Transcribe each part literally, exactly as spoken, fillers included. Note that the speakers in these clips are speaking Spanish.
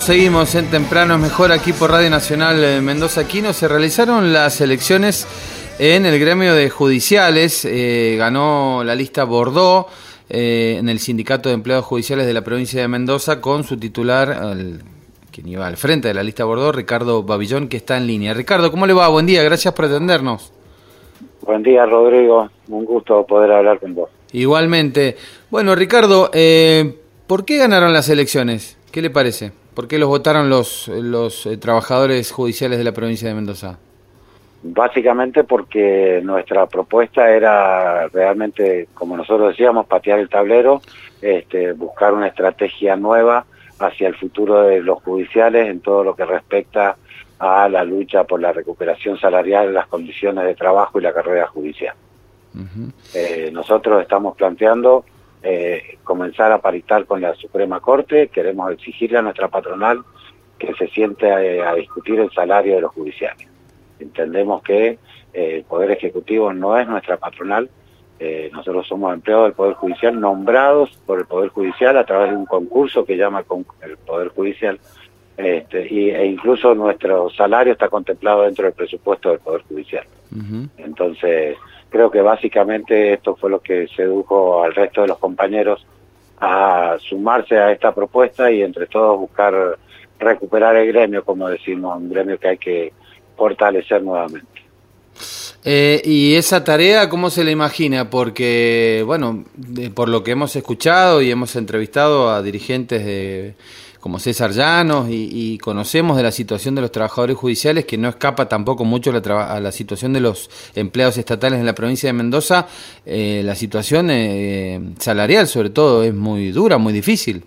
seguimos en Temprano es Mejor aquí por Radio Nacional eh, Mendoza Quino. Se realizaron las elecciones en el gremio de judiciales, eh, ganó la lista Bordeaux eh, en el Sindicato de Empleados Judiciales de la provincia de Mendoza con su titular, el, quien iba al frente de la lista Bordeaux, Ricardo Babillón, que está en línea. Ricardo, ¿cómo le va? Buen día, gracias por atendernos. Buen día, Rodrigo, un gusto poder hablar con vos. Igualmente. Bueno, Ricardo, eh, ¿por qué ganaron las elecciones? ¿Qué le parece? ¿Por qué los votaron los, los eh, trabajadores judiciales de la provincia de Mendoza? Básicamente porque nuestra propuesta era realmente, como nosotros decíamos, patear el tablero, este, buscar una estrategia nueva hacia el futuro de los judiciales en todo lo que respecta a la lucha por la recuperación salarial, las condiciones de trabajo y la carrera judicial. Uh-huh. eh, nosotros estamos planteando eh, comenzar a paritar con la Suprema Corte. Queremos exigirle a nuestra patronal que se siente a, a discutir el salario de los judiciales. Entendemos que eh, el Poder Ejecutivo no es nuestra patronal, eh, nosotros somos empleados del Poder Judicial nombrados por el Poder Judicial a través de un concurso que llama el Poder Judicial, este, y, e incluso nuestro salario está contemplado dentro del presupuesto del Poder Judicial. Uh-huh. Entonces, creo que básicamente esto fue lo que sedujo al resto de los compañeros a sumarse a esta propuesta y entre todos buscar recuperar el gremio, como decimos, un gremio que hay que fortalecer nuevamente. Eh, ¿Y esa tarea cómo se la imagina? Porque, bueno, de, por lo que hemos escuchado y hemos entrevistado a dirigentes de, como César Llanos y, y conocemos de la situación de los trabajadores judiciales, que no escapa tampoco mucho la traba, a la situación de los empleados estatales en la provincia de Mendoza, eh, la situación eh, salarial sobre todo es muy dura, muy difícil.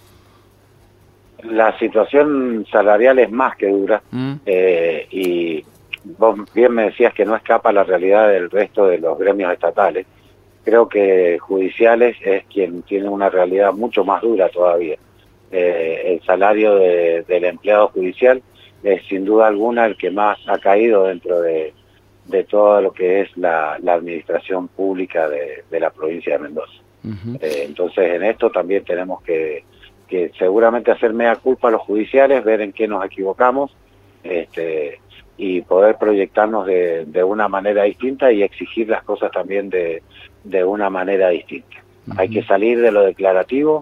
La situación salarial es más que dura, mm. eh, y vos bien me decías que no escapa la realidad del resto de los gremios estatales. Creo que judiciales es quien tiene una realidad mucho más dura todavía. Eh, el salario de, del empleado judicial es sin duda alguna el que más ha caído dentro de, de todo lo que es la, la administración pública de, de la provincia de Mendoza. Uh-huh. Eh, entonces en esto también tenemos que que seguramente hacer mea culpa a los judiciales, ver en qué nos equivocamos, este, y poder proyectarnos de, de una manera distinta y exigir las cosas también de, de una manera distinta. Uh-huh. Hay que salir de lo declarativo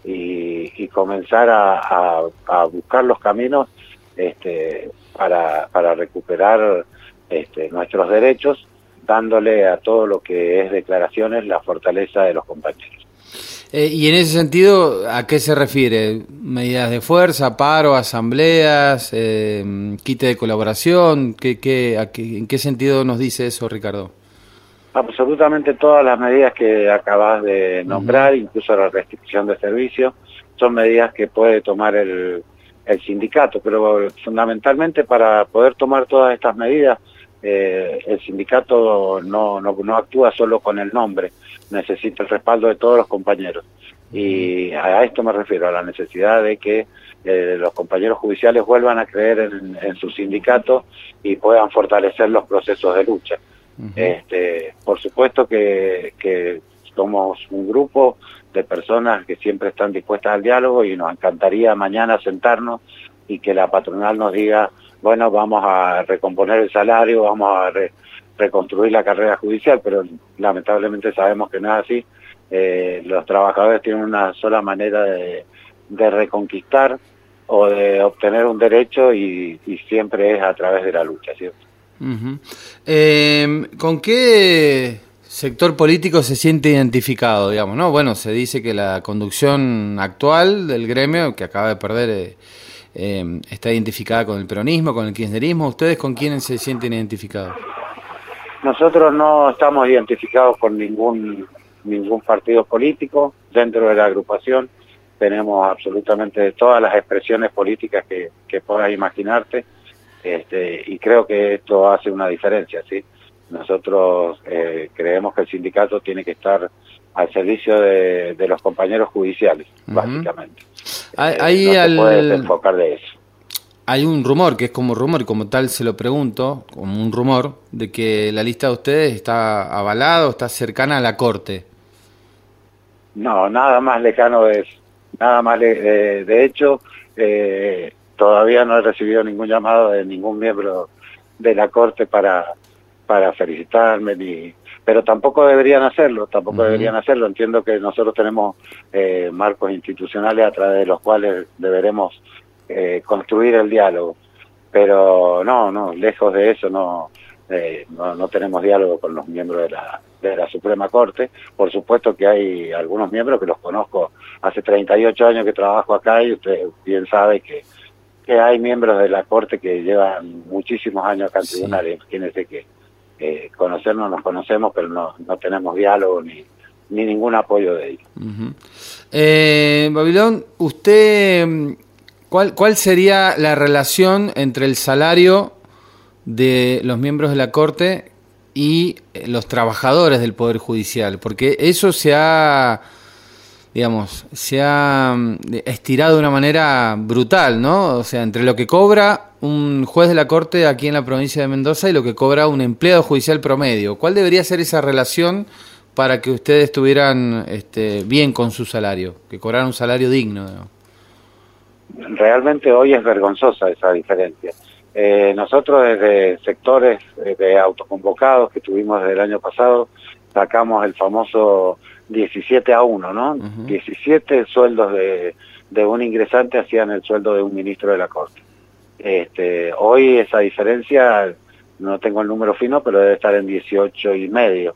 y, y comenzar a, a, a buscar los caminos este, para, para recuperar este, nuestros derechos, dándole a todo lo que es declaraciones la fortaleza de los compañeros. Eh, y en ese sentido, ¿a qué se refiere? ¿Medidas de fuerza, paro, asambleas, eh, quite de colaboración? ¿Qué, qué, a qué, ¿En qué sentido nos dice eso, Ricardo? Absolutamente todas las medidas que acabas de nombrar, uh-huh. incluso la restricción de servicios, son medidas que puede tomar el, el sindicato, pero fundamentalmente para poder tomar todas estas medidas, eh, el sindicato no, no, no actúa solo con el nombre, necesita el respaldo de todos los compañeros. Y a esto me refiero, a la necesidad de que eh, los compañeros judiciales vuelvan a creer en, en su sindicato y puedan fortalecer los procesos de lucha. Uh-huh. Este, por supuesto que, que somos un grupo de personas que siempre están dispuestas al diálogo y nos encantaría mañana sentarnos y que la patronal nos diga, bueno, vamos a recomponer el salario, vamos a re reconstruir la carrera judicial, pero lamentablemente sabemos que no es así. Eh, los trabajadores tienen una sola manera de, de reconquistar o de obtener un derecho y, y siempre es a través de la lucha, ¿cierto? Uh-huh. eh, ¿Con qué sector político se siente identificado, digamos, no? Bueno, se dice que la conducción actual del gremio, que acaba de perder, eh, eh, está identificada con el peronismo, con el kirchnerismo. ¿Ustedes con quiénes se sienten identificados? Nosotros no estamos identificados con ningún ningún partido político. Dentro de la agrupación tenemos absolutamente todas las expresiones políticas que, que puedas imaginarte, este, y creo que esto hace una diferencia, ¿sí? Nosotros eh, creemos que el sindicato tiene que estar al servicio de, de los compañeros judiciales, uh-huh. básicamente. Hay, eh, no al... se puede desenfocar de eso. Hay un rumor, que es como rumor, y como tal se lo pregunto, como un rumor, de que la lista de ustedes está avalada o está cercana a la Corte. No, nada más lejano de eso. Nada más, le, de, de hecho, eh, todavía no he recibido ningún llamado de ningún miembro de la Corte para, para felicitarme, ni pero tampoco deberían hacerlo, tampoco uh-huh. deberían hacerlo. Entiendo que nosotros tenemos eh, marcos institucionales a través de los cuales deberemos eh, construir el diálogo, pero no, no, lejos de eso, no, eh, no, no tenemos diálogo con los miembros de la, de la Suprema Corte. Por supuesto que hay algunos miembros que los conozco hace treinta y ocho años que trabajo acá, y usted bien sabe que, que hay miembros de la Corte que llevan muchísimos años acá en sí. tribunales. Imagínense que Eh, conocernos nos conocemos, pero no, no tenemos diálogo ni, ni ningún apoyo de ellos. Uh-huh. eh, Babilón, usted, ¿cuál, ¿cuál sería la relación entre el salario de los miembros de la Corte y los trabajadores del Poder Judicial? Porque eso se ha, digamos, se ha estirado de una manera brutal, ¿no? O sea, entre lo que cobra un juez de la Corte aquí en la provincia de Mendoza y lo que cobra un empleado judicial promedio. ¿Cuál debería ser esa relación para que ustedes estuvieran este, bien con su salario, que cobraran un salario digno, ¿no? Realmente hoy es vergonzosa esa diferencia. Eh, nosotros desde sectores de autoconvocados que tuvimos desde el año pasado, sacamos el famoso diecisiete a uno, ¿no? Uh-huh. diecisiete sueldos de, de un ingresante hacían el sueldo de un ministro de la Corte. Este, hoy esa diferencia, no tengo el número fino, pero debe estar en dieciocho y medio.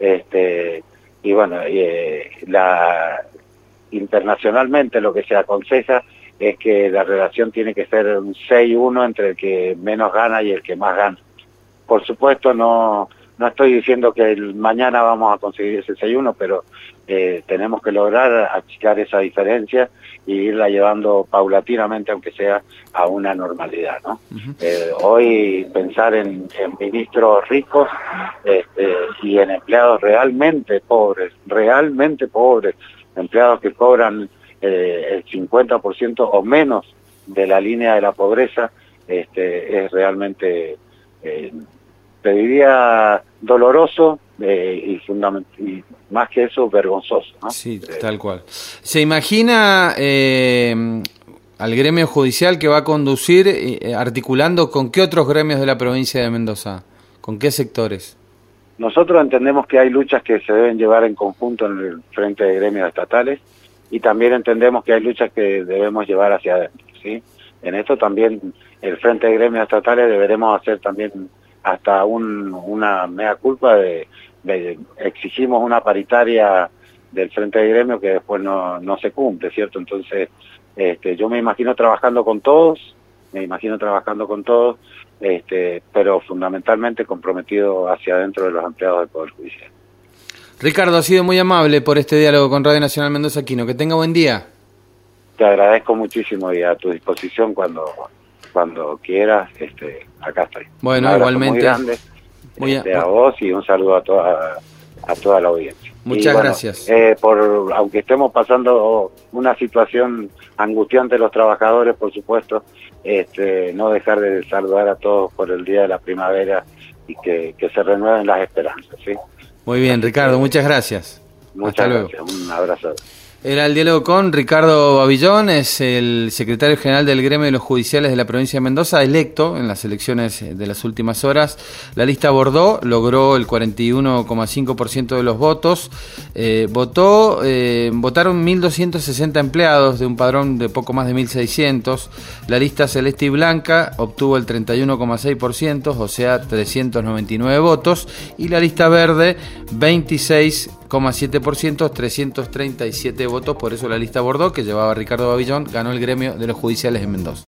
Este, y bueno, eh, la, internacionalmente lo que se aconseja es que la relación tiene que ser un seis uno entre el que menos gana y el que más gana. Por supuesto, no, no estoy diciendo que el, mañana vamos a conseguir ese seis uno, pero eh, tenemos que lograr achicar esa diferencia y irla llevando paulatinamente, aunque sea a una normalidad, ¿no? Uh-huh. Eh, hoy pensar en, en ministros ricos este, y en empleados realmente pobres, realmente pobres, empleados que cobran eh, el cincuenta por ciento o menos de la línea de la pobreza, este, es realmente, eh, te diría, doloroso eh, y, fundament y más que eso, vergonzoso, ¿no? Sí, tal cual. ¿Se imagina eh, al gremio judicial que va a conducir eh, articulando con qué otros gremios de la provincia de Mendoza? ¿Con qué sectores? Nosotros entendemos que hay luchas que se deben llevar en conjunto en el frente de gremios estatales y también entendemos que hay luchas que debemos llevar hacia adentro, ¿sí? En esto también el frente de gremios estatales deberemos hacer también hasta un, una mea culpa de, de exigimos una paritaria del frente de gremio que después no, no se cumple, ¿cierto? Entonces, este, yo me imagino trabajando con todos, me imagino trabajando con todos, este, pero fundamentalmente comprometido hacia adentro de los empleados del Poder Judicial. Ricardo, ha sido muy amable por este diálogo con Radio Nacional Mendoza Aquino. Que tenga buen día. Te agradezco muchísimo y a tu disposición cuando cuando quieras, este, acá estoy. Bueno, igualmente. Muy grande muy este, a vos y un saludo a toda a toda la audiencia. Muchas y, bueno, gracias. Eh, por aunque estemos pasando una situación angustiante los trabajadores, por supuesto, este, no dejar de saludar a todos por el Día de la Primavera y que, que se renueven las esperanzas, ¿sí? Muy bien, Ricardo, muchas gracias. Muchas Hasta gracias, luego. Un abrazo. Era el diálogo con Ricardo Babillón, es el secretario general del gremio de los judiciales de la provincia de Mendoza, electo en las elecciones de las últimas horas. La lista Bordó logró el cuarenta y uno coma cinco por ciento de los votos. Eh, votó, eh, votaron mil doscientos sesenta empleados de un padrón de poco más de mil seiscientos. La lista Celeste y Blanca obtuvo el treinta y uno coma seis por ciento, o sea, trescientos noventa y nueve votos. Y la lista Verde, veintiséis coma siete por ciento, trescientos treinta y siete votos. Por eso la lista Bordó, que llevaba Ricardo Babillón, ganó el gremio de los judiciales en Mendoza.